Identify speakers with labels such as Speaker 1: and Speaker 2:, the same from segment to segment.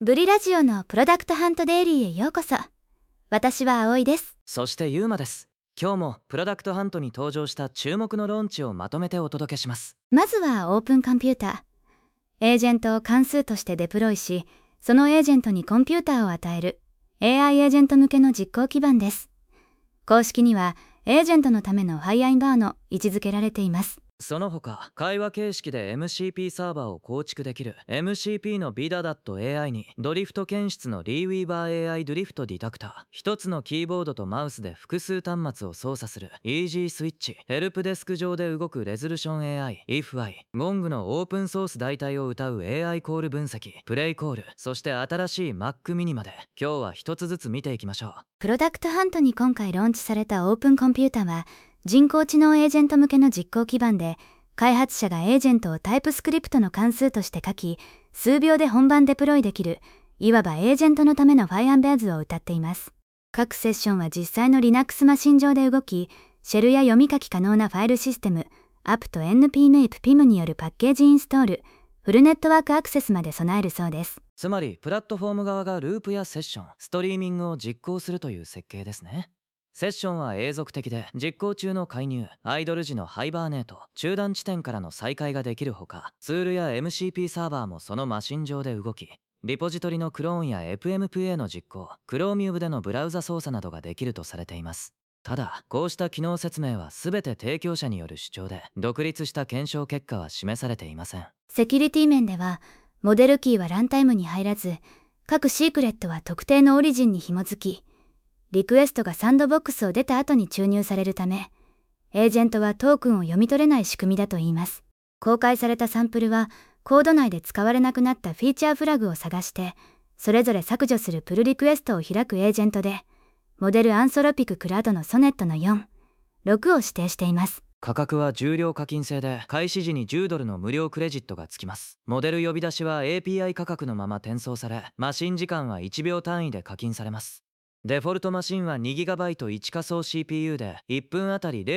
Speaker 1: ブリラジオのプロダクトハントデイリーへようこそ。私は葵です。
Speaker 2: そしてゆうまです。今日もプロダクトハントに登場した注目のローンチをまとめてお届けします。
Speaker 1: まずはオープンコンピューター。エージェントを関数としてデプロイし、そのエージェントにコンピューターを与える AI エージェント向けの実行基盤です。公式にはエージェントのためのファイアインバーの位置づけられています。
Speaker 2: その他、会話形式で MCP サーバーを構築できる MCP の BIDA.AI にドリフト検出のリーウィーバー AI ドリフトディタクター、一つのキーボードとマウスで複数端末を操作する Easy スイッチ、ヘルプデスク上で動くレゾルション AI、IFI、ゴングのオープンソース代替を謳う AI コール分析、プレイコール、そして新しい Mac mini まで、今日は一つずつ見ていきましょう。
Speaker 1: プロダクトハントに今回ローンチされたオープンコンピュータは、人工知能エージェント向けの実行基盤で、開発者がエージェントをタイプスクリプトの関数として書き、数秒で本番デプロイできる、いわばエージェントのためのファイアンベアズを謳っています。各セッションは実際の Linux マシン上で動き、シェルや読み書き可能なファイルシステム、app と npmap/pim によるパッケージインストール、フルネットワークアクセスまで備えるそうです。
Speaker 2: つまり、プラットフォーム側がループやセッション、ストリーミングを実行するという設計ですね。セッションは永続的で、実行中の介入、アイドル時のハイバーネート、中断地点からの再開ができるほか、ツールや MCP サーバーもそのマシン上で動き、リポジトリのクローンや FMPA の実行、Chromium でのブラウザ操作などができるとされています。ただ、こうした機能説明は全て提供者による主張で、独立した検証結果は示されていません。
Speaker 1: セキュリティ面では、モデルキーはランタイムに入らず、各シークレットは特定のオリジンに紐づき、リクエストがサンドボックスを出た後に注入されるため、エージェントはトークンを読み取れない仕組みだといいます。公開されたサンプルは、コード内で使われなくなったフィーチャーフラグを探して、それぞれ削除するプルリクエストを開くエージェントで、モデルアンソロピククラウドのソネットの4、6を指定しています。
Speaker 2: 価格は重量課金制で、開始時に$10の無料クレジットがつきます。モデル呼び出しは API 価格のまま転送され、マシン時間は1秒単位で課金されます。デフォルトマシンは 2GB1 仮想 CPU で1分あたり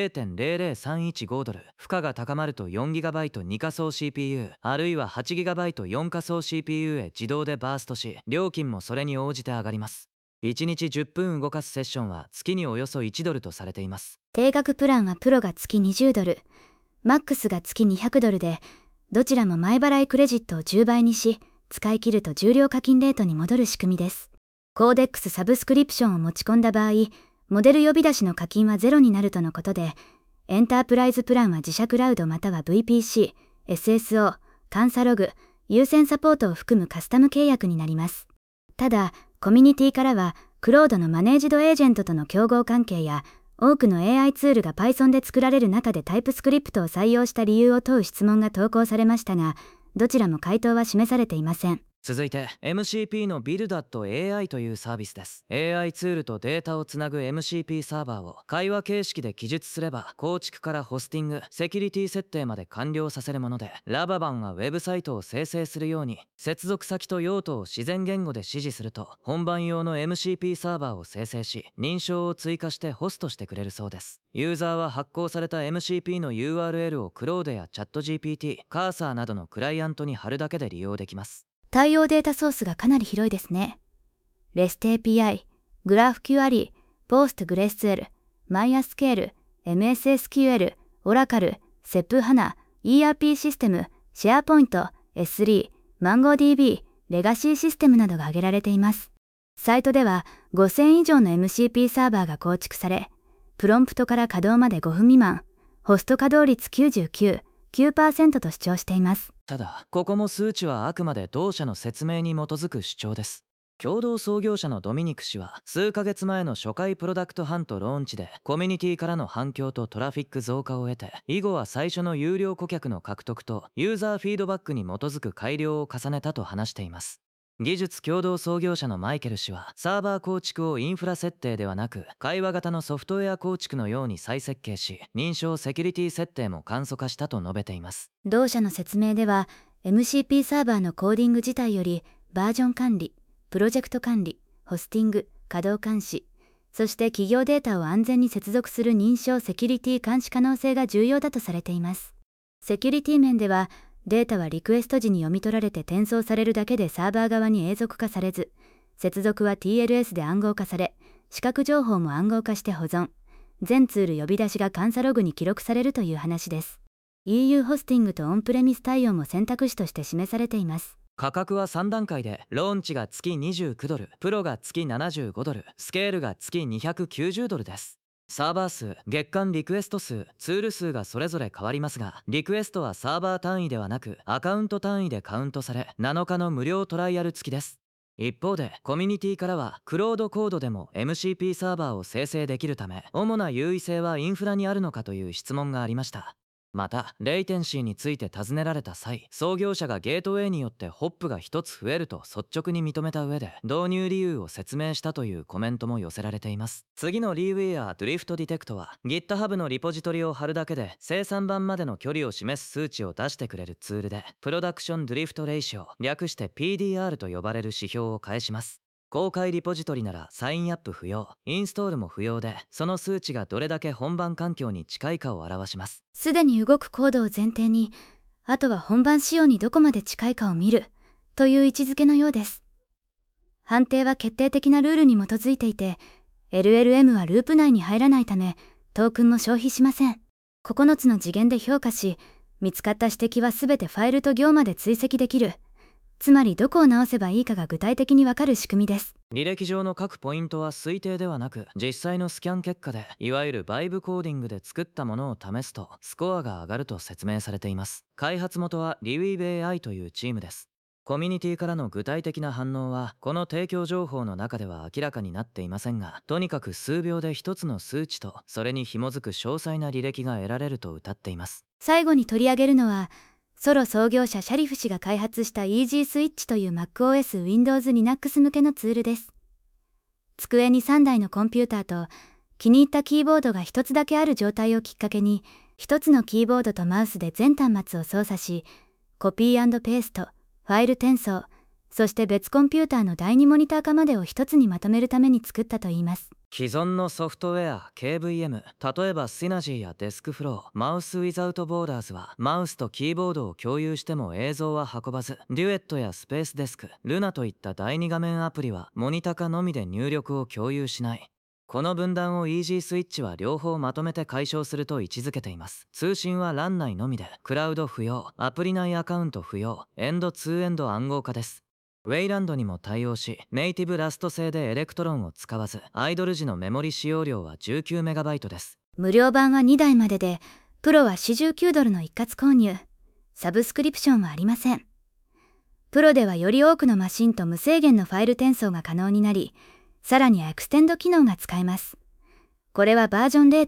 Speaker 2: $0.00315、負荷が高まると 4GB2 仮想 CPU あるいは 8GB4 仮想 CPU へ自動でバーストし、料金もそれに応じて上がります。1日10分動かすセッションは月におよそ$1とされています。
Speaker 1: 定額プランはプロが月$20、マックスが月$200で、どちらも前払いクレジットを10倍にし、使い切ると重量課金レートに戻る仕組みです。コーデックスサブスクリプションを持ち込んだ場合、モデル呼び出しの課金はゼロになるとのことで、エンタープライズプランは自社クラウドまたは VPC、SSO、監査ログ、優先サポートを含むカスタム契約になります。ただ、コミュニティからは、クロードのマネージドエージェントとの競合関係や、多くの AI ツールが Python で作られる中でタイプスクリプトを採用した理由を問う質問が投稿されましたが、どちらも回答は示されていません。
Speaker 2: 続いて MCP の Build.AI というサービスです。 AI ツールとデータをつなぐ MCP サーバーを会話形式で記述すれば、構築からホスティング、セキュリティ設定まで完了させるもので、ラババンはウェブサイトを生成するように接続先と用途を自然言語で指示すると、本番用の MCP サーバーを生成し、認証を追加してホストしてくれるそうです。ユーザーは発行された MCP の URL を Claude や ChatGPT、カーサーなどのクライアントに貼るだけで利用できます。
Speaker 1: 対応データソースがかなり広いですね。REST API、GraphQL、PostgreSQL、MySQL、MSSQL、Oracle、SAP HANA、ERP システム、SharePoint、S3、MongoDB、レガシーシステムなどが挙げられています。サイトでは5000以上の MCP サーバーが構築され、プロンプトから稼働まで5分未満、ホスト稼働率99.9% と主張しています。
Speaker 2: ただ、ここも数値はあくまで同社の説明に基づく主張です。共同創業者のドミニク氏は、数ヶ月前の初回プロダクトハントローンチでコミュニティからの反響とトラフィック増加を得て、以後は最初の有料顧客の獲得とユーザーフィードバックに基づく改良を重ねたと話しています。技術共同創業者のマイケル氏は、サーバー構築をインフラ設定ではなく会話型のソフトウェア構築のように再設計し、認証セキュリティ設定も簡素化したと述べています。
Speaker 1: 同社の説明では、MCP サーバーのコーディング自体よりバージョン管理、プロジェクト管理、ホスティング、稼働監視、そして企業データを安全に接続する認証セキュリティ監視可能性が重要だとされています。セキュリティ面では、 データはリクエスト時に読み取られて転送されるだけでサーバー側に永続化されず、接続は TLS で暗号化され、視覚情報も暗号化して保存。全ツール呼び出しが監査ログに記録されるという話です。EU ホスティングとオンプレミス対応も選択肢として示されています。
Speaker 2: 価格は3段階で、ローンチが月29ドル、プロが月75ドル、スケールが月290ドルです。サーバー数、月間リクエスト数、ツール数がそれぞれ変わりますが、リクエストはサーバー単位ではなくアカウント単位でカウントされ、7日の無料トライアル付きです。一方でコミュニティからはクロードコードでも MCP サーバーを生成できるため、主な優位性はインフラにあるのかという質問がありました。またレイテンシーについて尋ねられた際、創業者がゲートウェイによってホップが1つ増えると率直に認めた上で導入理由を説明したというコメントも寄せられています。次のリーウェアドリフトディテクトは GitHub のリポジトリを貼るだけで生産版までの距離を示す数値を出してくれるツールで、プロダクションドリフトレイシオ、略して PDR と呼ばれる指標を返します。公開リポジトリならサインアップ不要、インストールも不要で、その数値がどれだけ本番環境に近いかを表します。
Speaker 1: すでに動くコードを前提に、あとは本番仕様にどこまで近いかを見るという位置づけのようです。判定は決定的なルールに基づいていて、LLM はループ内に入らないため、トークンも消費しません。9つの次元で評価し、見つかった指摘はすべてファイルと行まで追跡できる。つまりどこを直せばいいかが具体的にわかる仕組みです。
Speaker 2: 履歴上の各ポイントは推定ではなく、実際のスキャン結果で、いわゆるバイブコーディングで作ったものを試すとスコアが上がると説明されています。開発元はリウィーブ AI というチームです。コミュニティからの具体的な反応はこの提供情報の中では明らかになっていませんが、とにかく数秒で一つの数値とそれに紐づく詳細な履歴が得られると謳っています。
Speaker 1: 最後に取り上げるのは、ソロ創業者シャリフ氏が開発した Easy Switch という MacOS Windows Linux 向けのツールです。机に3台のコンピューターと気に入ったキーボードが1つだけある状態をきっかけに、1つのキーボードとマウスで全端末を操作し、コピー&ペースト、ファイル転送、そして別コンピューターの第2モニター化までを一つにまとめるために作ったといいます。
Speaker 2: 既存のソフトウェア KVM、 例えばシナジーやデスクフロー、マウスウィザウトボーダーズはマウスとキーボードを共有しても映像は運ばず、デュエットやスペースデスク、ルナといった第2画面アプリはモニタ化のみで入力を共有しない。この分断を Easy Switch は両方まとめて解消すると位置づけています。通信は LAN 内のみで、クラウド不要、アプリ内アカウント不要、エンドツーエンド暗号化です。ウェイランドにも対応し、ネイティブラスト製でエレクトロンを使わず、アイドル時のメモリ使用量は 19MB です。
Speaker 1: 無料版は2台までで、プロは49ドルの一括購入。サブスクリプションはありません。プロではより多くのマシンと無制限のファイル転送が可能になり、さらにエクステンド機能が使えます。これはバージョン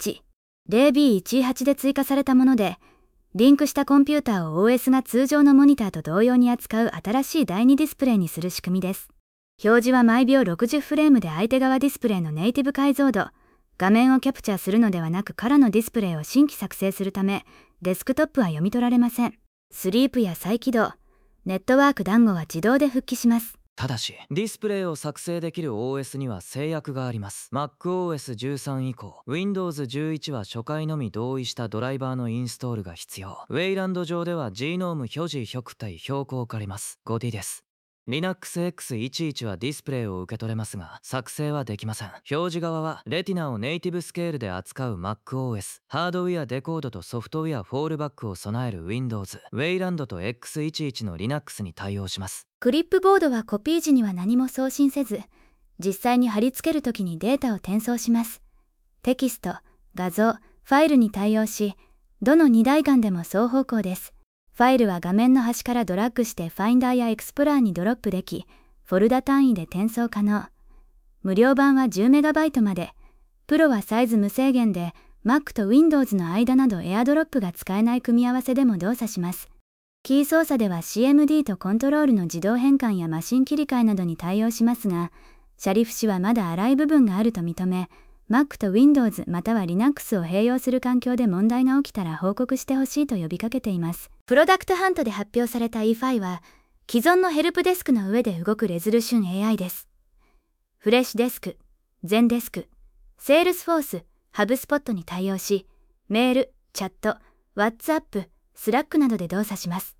Speaker 1: 0.1、0B18 で追加されたもので、リンクしたコンピューターを OS が通常のモニターと同様に扱う新しい第2ディスプレイにする仕組みです。表示は毎秒60フレームで相手側ディスプレイのネイティブ解像度、画面をキャプチャーするのではなく空のディスプレイを新規作成するため、デスクトップは読み取られません。スリープや再起動、ネットワーク談合は自動で復帰します。
Speaker 2: ただし、ディスプレイを作成できる OS には制約があります。MacOS13 以降、Windows 11は初回のみ同意したドライバーのインストールが必要。ウェイランド上では GNOME 表示極対標高化ります。5D です。Linux X11 はディスプレイを受け取れますが、作成はできません。表示側は、レティナをネイティブスケールで扱う MacOS、ハードウェアデコードとソフトウェアフォールバックを備える Windows、ウェイランドと X11 の Linux に対応します。
Speaker 1: クリップボードはコピー時には何も送信せず、実際に貼り付けるときにデータを転送します。テキスト、画像、ファイルに対応し、どの2台間でも双方向です。ファイルは画面の端からドラッグしてファインダーやエクスプローラーにドロップでき、フォルダ単位で転送可能。無料版は 10MB まで、プロはサイズ無制限で、Mac と Windows の間などエアドロップが使えない組み合わせでも動作します。キー操作では CMD とコントロールの自動変換やマシン切り替えなどに対応しますが、シャリフ氏はまだ粗い部分があると認め、Mac と Windows または Linux を併用する環境で問題が起きたら報告してほしいと呼びかけています。プロダクトハントで発表された EFI は、既存のヘルプデスクの上で動くレゾルション AI です。フレッシュデスク、ゼンデスク、セールスフォース、ハブスポットに対応し、メール、チャット、WhatsApp、Slack などで動作します。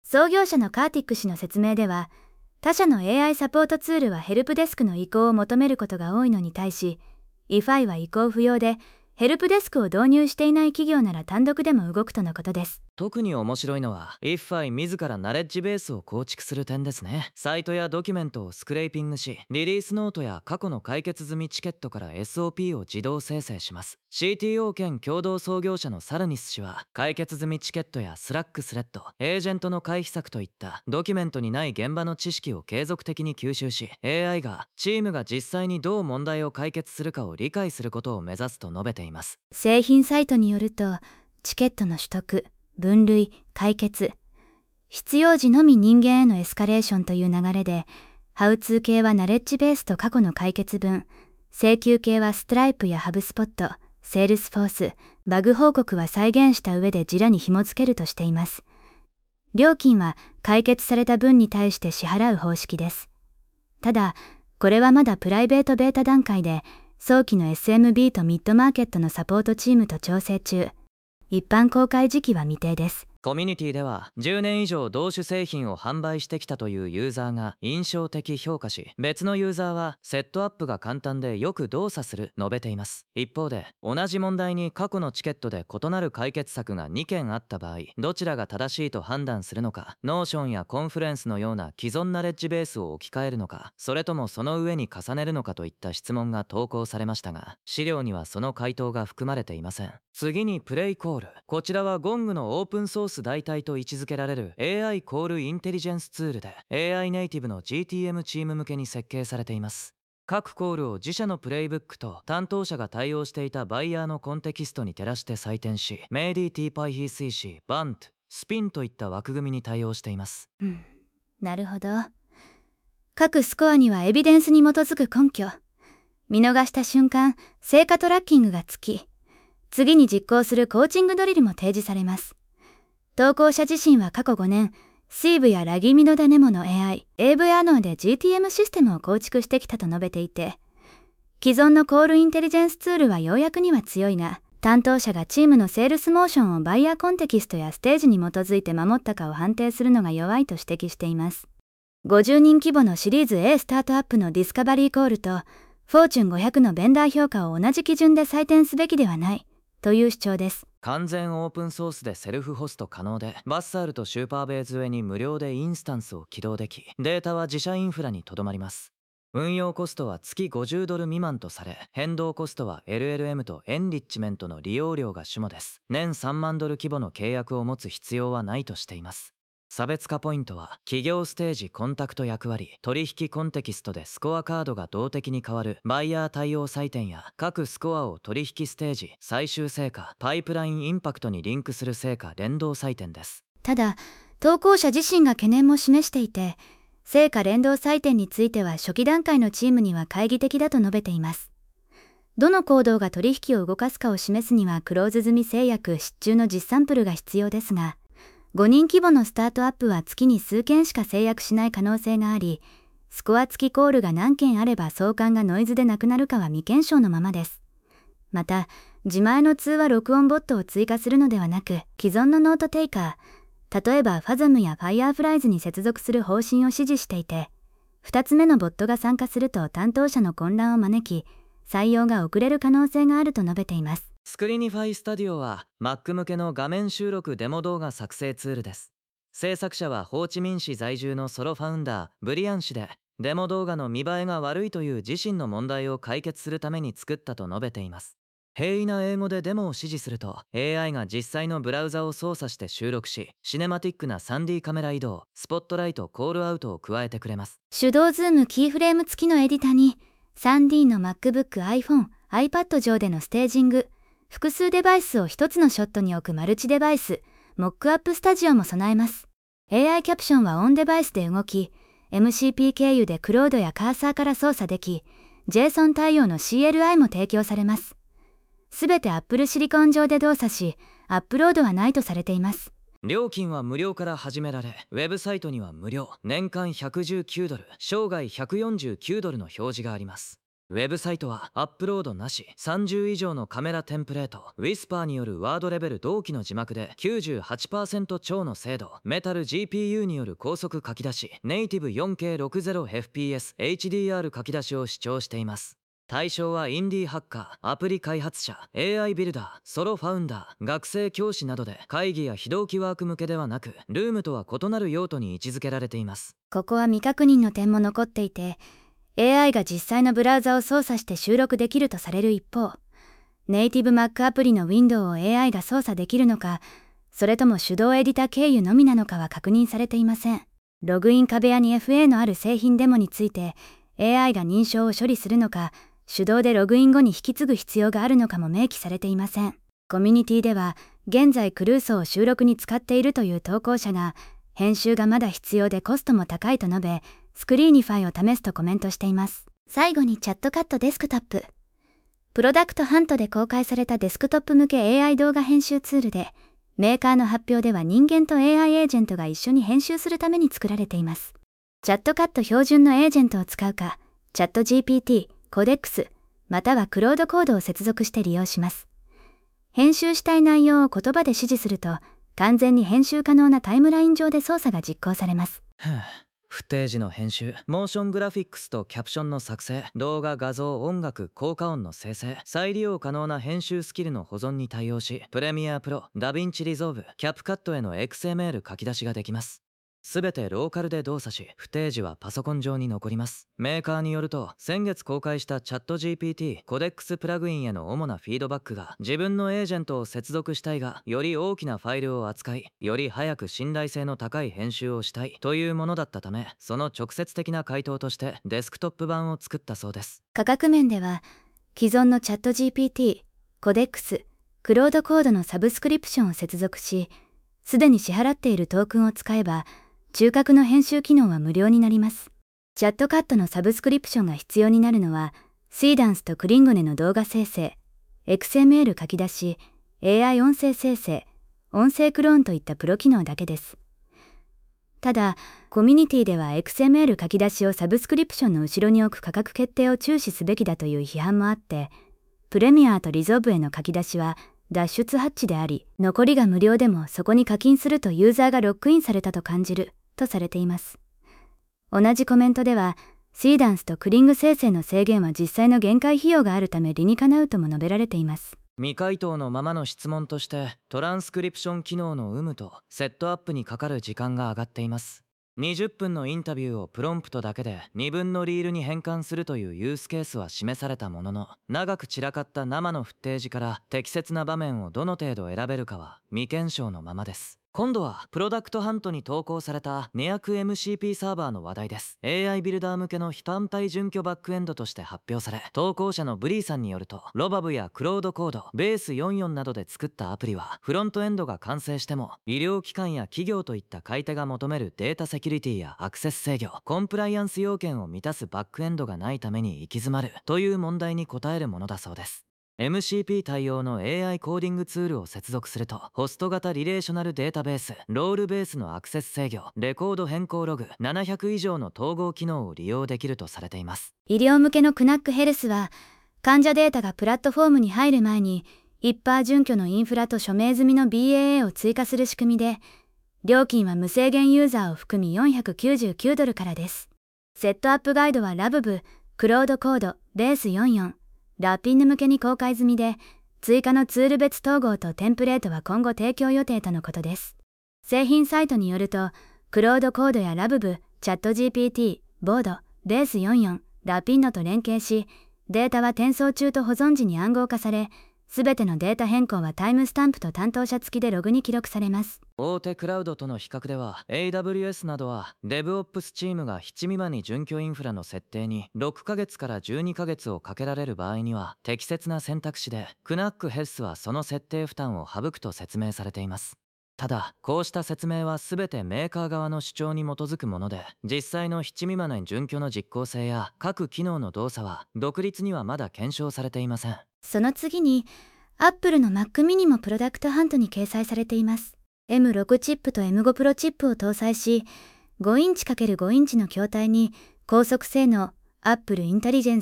Speaker 1: 創業者のカーティック氏の説明では、他社の AI サポートツールはヘルプデスクの移行を求めることが多いのに対し、EFI は移行不要で、ヘルプデスクを導入していない企業なら単独でも動くとのことです。
Speaker 2: 特に面白いのは IFI 自らナレッジベースを構築する点ですね。サイトやドキュメントをスクレーピングし、リリースノートや過去の解決済みチケットから SOP を自動生成します。 CTO 兼共同創業者のサルニス氏は、解決済みチケットやスラックスレッド、エージェントの回避策といったドキュメントにない現場の知識を継続的に吸収し、 AI がチームが実際にどう問題を解決するかを理解することを目指すと述べています。
Speaker 1: 製品サイトによると、チケットの取得、分類、解決、必要時のみ人間へのエスカレーションという流れで、ハウツー系はナレッジベースと過去の解決文、請求系はストライプやハブスポット、セールスフォース、バグ報告は再現した上でジラに紐付けるとしています。料金は解決された分に対して支払う方式です。ただ、これはまだプライベートベータ段階で、早期の SMB とミッドマーケットのサポートチームと調整中。一般公開時期は未定です。
Speaker 2: コミュニティでは10年以上同種製品を販売してきたというユーザーが印象的評価し、別のユーザーはセットアップが簡単でよく動作する述べています。一方で、同じ問題に過去のチケットで異なる解決策が2件あった場合、どちらが正しいと判断するのか、ノーションやコンフレンスのような既存ナレッジベースを置き換えるのか、それともその上に重ねるのかといった質問が投稿されましたが、資料にはその回答が含まれていません。次にプレイコール。こちらはゴングのオープンソース代替と位置づけられる AI コールインテリジェンスツールで、 AI ネイティブの GTM チーム向けに設計されています。各コールを自社のプレイブックと担当者が対応していたバイヤーのコンテキストに照らして採点し、メイディティパイヒースイシー、バント、スピンといった枠組みに対応しています。
Speaker 1: なるほど。各スコアにはエビデンスに基づく根拠。見逃した瞬間、成果トラッキングがつき、次に実行するコーチングドリルも提示されます。投稿者自身は過去5年、シーブやラギミノダネモの AI、AV アノーで GTM システムを構築してきたと述べていて、既存のコールインテリジェンスツールは要約には強いが、担当者がチームのセールスモーションをバイヤーコンテキストやステージに基づいて守ったかを判定するのが弱いと指摘しています。50人規模のシリーズ A スタートアップのディスカバリーコールと、フォーチュン500のベンダー評価を同じ基準で採点すべきではない、という主張です。
Speaker 2: 完全オープンソースでセルフホスト可能で、バッサールとシューパーベイズ上に無料でインスタンスを起動でき、データは自社インフラにとどまります。運用コストは月$50未満とされ、変動コストは LLM とエンリッチメントの利用料が主語です。年$3万規模の契約を持つ必要はないとしています。差別化ポイントは、企業ステージコンタクト役割、取引コンテキストでスコアカードが動的に変わるバイヤー対応採点や、各スコアを取引ステージ、最終成果、パイプラインインパクトにリンクする成果連動採点です。
Speaker 1: ただ、投稿者自身が懸念も示していて、成果連動採点については初期段階のチームには懐疑的だと述べています。どの行動が取引を動かすかを示すにはクローズ済み制約失注の実サンプルが必要ですが、5人規模のスタートアップは月に数件しか制約しない可能性があり、スコア付きコールが何件あれば相関がノイズでなくなるかは未検証のままです。また、自前の通話録音ボットを追加するのではなく、既存のノートテイカー、例えば FASM や Fireflies に接続する方針を指示していて、2つ目のボットが参加すると担当者の混乱を招き、採用が遅れる可能性があると述べています。
Speaker 2: スクリニファイスタディオは Mac 向けの画面収録デモ動画作成ツールです。制作者はホーチミン市在住のソロファウンダーブリアン氏で、デモ動画の見栄えが悪いという自身の問題を解決するために作ったと述べています。平易な英語でデモを指示すると AI が実際のブラウザを操作して収録し、シネマティックな 3D カメラ移動、スポットライト、コールアウトを加えてくれます。
Speaker 1: 手動ズームキーフレーム付きのエディタに 3D の MacBook、iPhone、iPad 上でのステージング、複数デバイスを一つのショットに置くマルチデバイス、モックアップスタジオも備えます。AI キャプションはオンデバイスで動き、MCP 経由でクロードやカーサーから操作でき、JSON 対応の CLI も提供されます。すべて Apple シリコン上で動作し、アップロードはないとされています。
Speaker 2: 料金は無料から始められ、ウェブサイトには無料、年間$119、生涯$149の表示があります。 ウェブサイトはアップロードなし、30以上のカメラテンプレート、ウィスパーによるワードレベル同期の字幕で 98% 超の精度、メタル GPU による高速書き出し、ネイティブ 4K60fps HDR 書き出しを主張しています。対象はインディーハッカー、アプリ開発者、AI ビルダー、ソロファウンダー、学生教師などで、会議や非同期ワーク向けではなく、ルームとは異なる用途に位置づけられています。
Speaker 1: ここは未確認の点も残っていて、AI が実際のブラウザを操作して収録できるとされる一方、ネイティブ Mac アプリの Windows を AI が操作できるのか、それとも手動エディター経由のみなのかは確認されていません。ログイン壁屋に FA のある製品デモについて、AI が認証を処理するのか、手動でログイン後に引き継ぐ必要があるのかも明記されていません。コミュニティでは、現在クルーソを収録に使っているという投稿者が、編集がまだ必要でコストも高いと述べ、スクリーニファイを試すとコメントしています。最後にチャットカットデスクトップ。プロダクトハントで公開されたデスクトップ向け AI 動画編集ツールで、メーカーの発表では人間と AI エージェントが一緒に編集するために作られています。チャットカット標準のエージェントを使うか、チャット GPT、コデックス、またはクロードコードを接続して利用します。編集したい内容を言葉で指示すると、完全に編集可能なタイムライン上で操作が実行されます。
Speaker 2: フテージの編集、モーショングラフィックスとキャプションの作成、動画、画像、音楽、効果音の生成、再利用可能な編集スキルの保存に対応し、プレミアプロ、ダヴィンチリゾーブ、キャプカットへの XML 書き出しができます。すべてローカルで動作し、フテージはパソコン上に残ります。メーカーによると、先月公開したチャット GPT コデックスプラグインへの主なフィードバックが、自分のエージェントを接続したいが、より大きなファイルを扱い、より早く信頼性の高い編集をしたいというものだったため、その直接的な回答としてデスクトップ版を作ったそうです。
Speaker 1: 価格面では、既存のチャット GPT、コデックス、クロードコードのサブスクリプションを接続し、すでに支払っているトークンを使えば、中核の編集機能は無料になります。チャットカットのサブスクリプションが必要になるのは、シーダンスとクリンゴネの動画生成、XML 書き出し、AI 音声生成、音声クローンといったプロ機能だけです。ただ、コミュニティでは XML 書き出しをサブスクリプションの後ろに置く価格決定を注視すべきだという批判もあって、プレミアとリゾーブへの書き出しは脱出ハッチであり、残りが無料でもそこに課金するとユーザーがロックインされたと感じる、とされています。同じコメントでは、シーダンスとクリング生成の制限は実際の限界費用があるため理にかなうとも述べられています。
Speaker 2: 未回答のままの質問としてトランスクリプション機能の有無とセットアップにかかる時間が上がっています。20分のインタビューをプロンプトだけで2分のリールに変換するというユースケースは示されたものの、長く散らかった生のフッテージから適切な場面をどの程度選べるかは未検証のままです。今度はプロダクトハントに投稿された 200MCP サーバーの話題です。 AI ビルダー向けの非単体準拠バックエンドとして発表され、投稿者のブリーさんによると、ロバブやクロードコード、ベース44などで作ったアプリはフロントエンドが完成しても医療機関や企業といった買い手が求めるデータセキュリティやアクセス制御、コンプライアンス要件を満たすバックエンドがないために行き詰まるという問題に応えるものだそうです。MCP 対応の AI コーディングツールを接続すると、ホスト型リレーショナルデータベース、ロールベースのアクセス制御、レコード変更ログ、700以上の統合機能を利用できるとされています。
Speaker 1: 医療向けのクナックヘルスは、患者データがプラットフォームに入る前に、1%準拠のインフラと署名済みの BAA を追加する仕組みで、料金は無制限ユーザーを含み$499からです。セットアップガイドはラブブ、クロードコード、ベース44、ラピンヌ向けに公開済みで、追加のツール別統合とテンプレートは今後提供予定とのことです。製品サイトによると、クロードコードやラブブ、チャット GPT、ボード、ベース44、ラピンノと連携し、データは転送中と保存時に暗号化され、すべてのデータ変更はタイムスタンプと担当者付きでログに記録されます。
Speaker 2: 大手クラウドとの比較では AWS などは DevOps チームが7未満に準拠インフラの設定に6ヶ月から12ヶ月をかけられる場合には適切な選択肢で、クナックヘルスはその設定負担を省くと説明されています。ただ、こうした説明は全てメーカー側の主張に基づくもので、実際の7未満の準拠の実行性や各機能の動作は独立にはまだ検証されていません。
Speaker 1: その次に、Apple の Mac mini もプロダクトハントに掲載されています。M6 チップと M5 プロチップを搭載し、5インチ ×5 インチの筐体に高速性能、Apple Intelligence、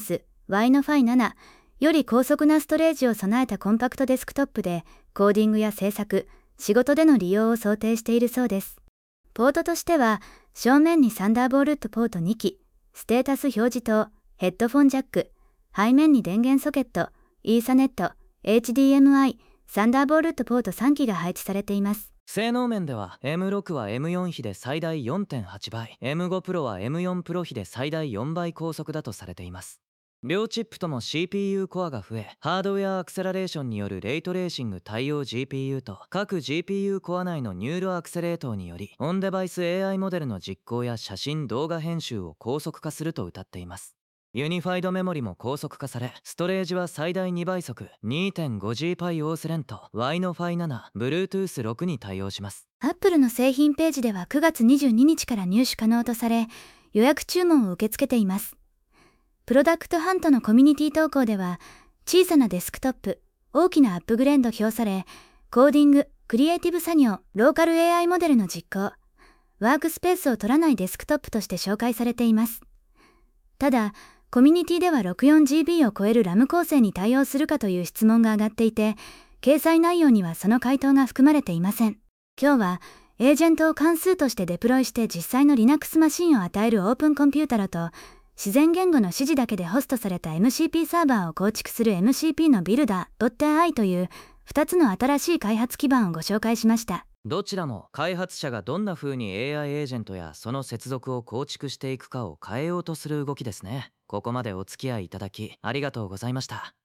Speaker 1: Wi-Fi 7より高速なストレージを備えたコンパクトデスクトップで、コーディングや制作、仕事での利用を想定しているそうです。ポートとしては、正面にサンダーボルトポート2基、ステータス表示灯、ヘッドフォンジャック、背面に電源ソケット、イーサネット、HDMI、サンダーボルトポート3基が配置されています。
Speaker 2: 性能面では M6 は M4 比で最大 4.8 倍、M5 Pro は M4 Pro 比で最大4倍高速だとされています。両チップとも CPU コアが増え、ハードウェアアクセラレーションによるレイトレーシング対応 GPU と各 GPU コア内のニューロアクセレートにより、オンデバイス AI モデルの実行や写真動画編集を高速化すると謳っています。ユニファイドメモリも高速化され、ストレージは最大2倍速 2.5G オースレント Wi-Fi 7 Bluetooth 6に対応します。
Speaker 1: Apple の製品ページでは9月22日から入手可能とされ、予約注文を受け付けています。プロダクトハントのコミュニティ投稿では、小さなデスクトップ、大きなアップグレード表され、コーディング、クリエイティブ作業、ローカル AI モデルの実行、ワークスペースを取らないデスクトップとして紹介されています。ただ、コミュニティでは 64GB を超える RAM 構成に対応するかという質問が上がっていて、掲載内容にはその回答が含まれていません。今日は、エージェントを関数としてデプロイして実際の Linux マシンを与えるオープンコンピュータロと、自然言語の指示だけでホストされた MCP サーバーを構築する MCP のビルダー .ai という2つの新しい開発基盤をご紹介しました。
Speaker 2: どちらも開発者がどんな風に AI エージェントやその接続を構築していくかを変えようとする動きですね。ここまでお付き合いいただきありがとうございました。